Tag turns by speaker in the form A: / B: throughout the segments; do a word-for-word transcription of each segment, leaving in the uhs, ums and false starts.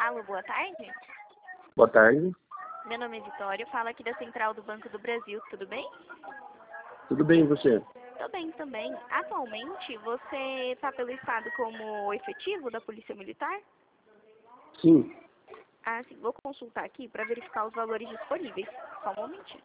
A: Alô, boa tarde.
B: Boa tarde.
A: Meu nome é Vitória, falo aqui da Central do Banco do Brasil, tudo bem?
B: Tudo bem, e você?
A: Tô bem também. Atualmente, você está pelo estado como efetivo da Polícia Militar?
B: Sim.
A: Ah, sim. Vou consultar aqui para verificar os valores disponíveis. Só um momentinho.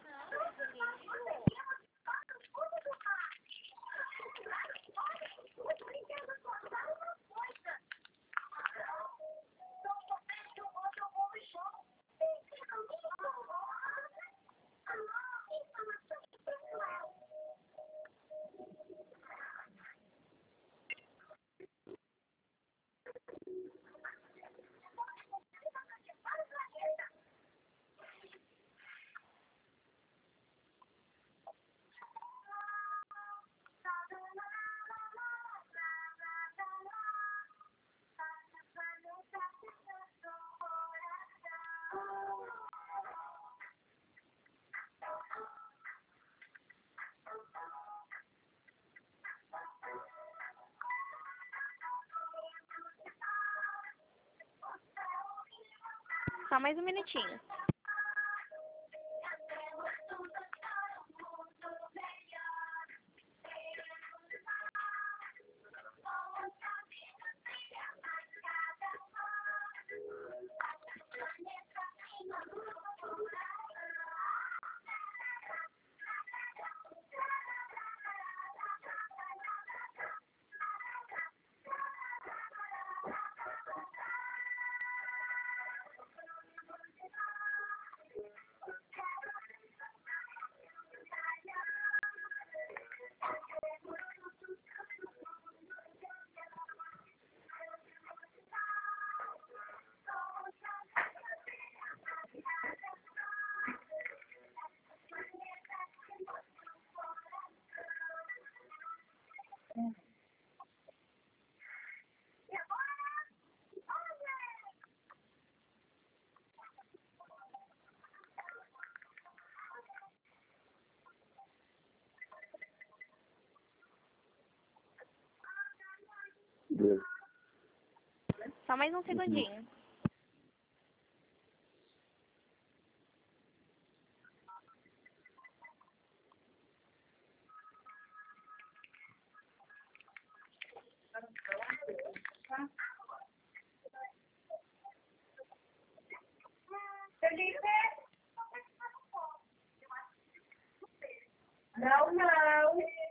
A: Só mais um minutinho.
B: Beleza.
A: Só mais um segundinho.
C: Não, não.